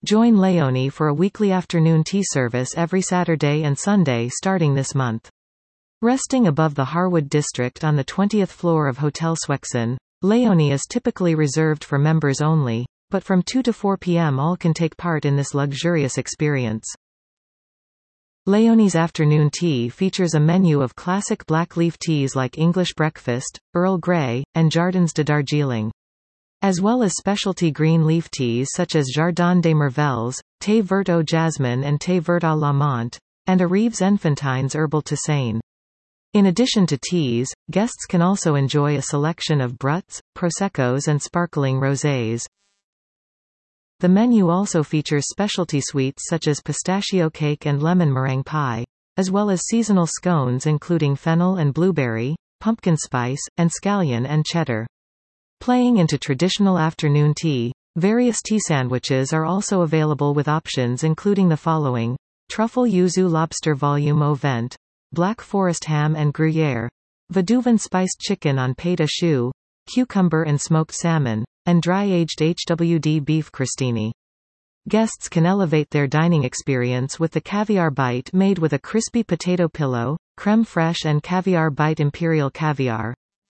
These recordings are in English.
Join Leonie for a weekly afternoon tea service every Saturday and Sunday starting this month. Resting above the Harwood district on the 20th floor of Hotel Swexen, Leonie is typically reserved for members only, but from 2 to 4 p.m. all can take part in this luxurious experience. Leonie's afternoon tea features a menu of classic black leaf teas like English Breakfast, Earl Grey, and Jardins de Darjeeling, as well as specialty green leaf teas such as Jardin des Merveilles, Thé Vert au Jasmine and Thé Vert à la Menthe, and a Reeves Enfantines Herbal Tisane. In addition to teas, guests can also enjoy a selection of bruts, proseccos and sparkling rosés. The menu also features specialty sweets such as pistachio cake and lemon meringue pie, as well as seasonal scones including fennel and blueberry, pumpkin spice, and scallion and cheddar. Playing into traditional afternoon tea, various tea sandwiches are also available with options including the following: truffle yuzu lobster volume au vent, black forest ham and gruyere, Vadouvan spiced chicken on pâte à choux, cucumber and smoked salmon, and dry-aged HWD beef crostini. Guests can elevate their dining experience with the caviar bite made with a crispy potato pillow, creme fraiche and caviar bite imperial caviar.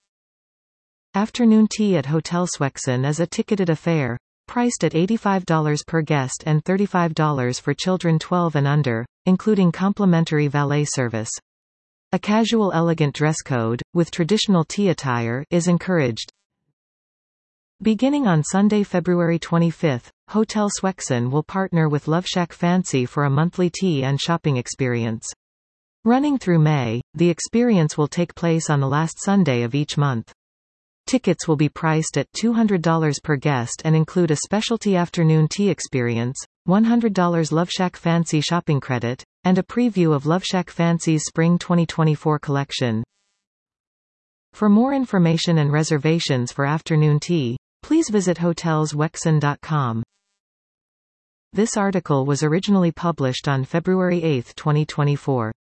Afternoon tea at Hotel Swexen is a ticketed affair, priced at $85 per guest and $35 for children 12 and under, including complimentary valet service. A casual elegant dress code, with traditional tea attire, is encouraged. Beginning on Sunday, February 25, Hotel Swexen will partner with LoveShack Fancy for a monthly tea and shopping experience. Running through May, the experience will take place on the last Sunday of each month. Tickets will be priced at $200 per guest and include a specialty afternoon tea experience, $100 LoveShack Fancy shopping credit, and a preview of LoveShack Fancy's Spring 2024 collection. For more information and reservations for afternoon tea, please visit hotelswexen.com. This article was originally published on February 8, 2024.